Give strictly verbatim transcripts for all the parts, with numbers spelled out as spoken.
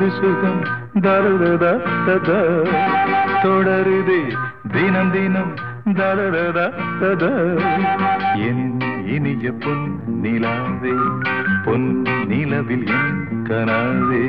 புது சுகம் தருதா ததா தொடருதே தினம் தினம் தருதா ததா என் இனிய பொன் நிலாவே பொன் நிலவில் என் கனாவே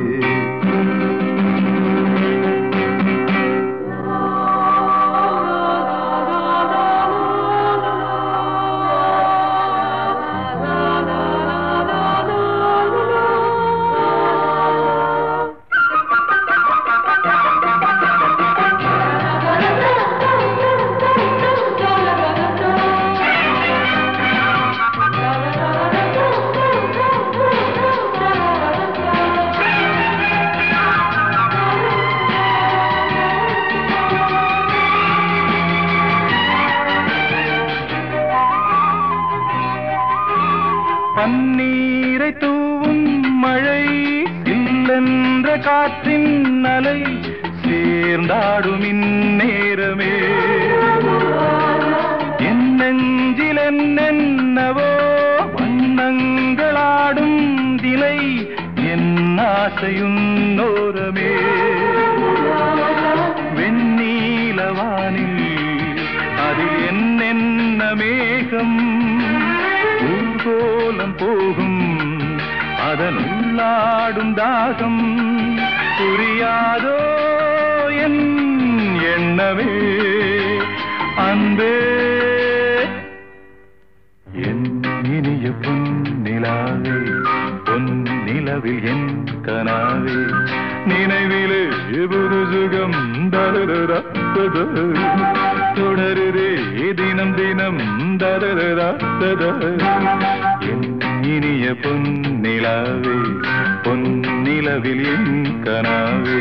பன்னீரை தூவும் மழை இல்லென்ற காற்றின் அலை சேர்ந்தாடும் இந்நேரமே என் நெஞ்சில் என்னென்னவோ வண்ணங்களாடும் திலை என் ஆசையுன்னோரமே வெண்ணீலவானில் அதில் என்னென்ன மேகம் ஊர்கோலம் போகும் அதன் உள்ளாடும் தாகம் புரியாதோ என் எண்ணமே அன்பே என் இனிய பொன் நிலாவே பொன் நிலவில் என் கனாவே நினைவிலே புது சுகம் தருதா தொடருதே தினம் தினம் தருதா என் இனிய பொன் நிலாவே பொன் நிலவில் என் கனாவே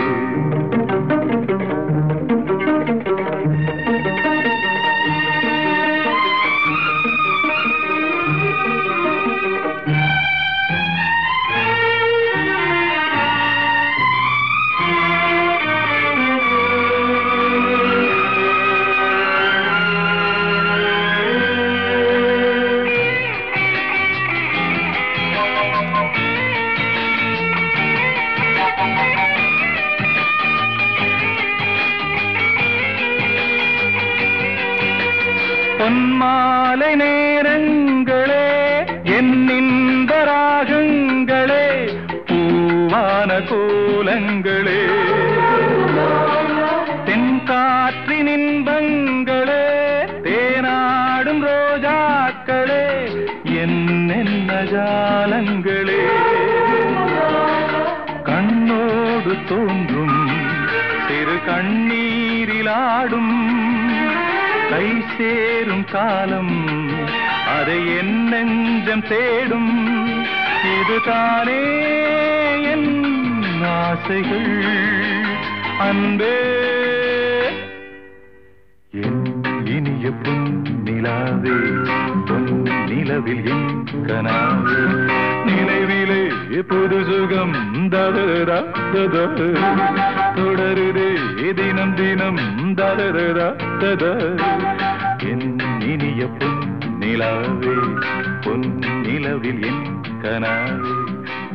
பொன்மாலை நேரங்களே என் இன்ப ராகங்களே பூவான கோலங்களே தென்காற்றின் இன்பங்களே தேனாடும் ரோஜாக்களே என்னென்ன ஜாலங்களே கண்ணோடு தோன்றும் சிறு கண்ணீரிலாடும் கை சேரும் காலம் அதை என் நெஞ்சம் தேடும் இதுதானே என் ஆசைகள் அன்பே என் இனிய பொன் நிலாவே பொன் நிலவில் என் கனாவே நினைவிலே புது சுகம் தருதா தொடருதே தினம் தினம் தருதா என் இனிய பொன் நிலாவே பொன் நிலவில் என் கனாவே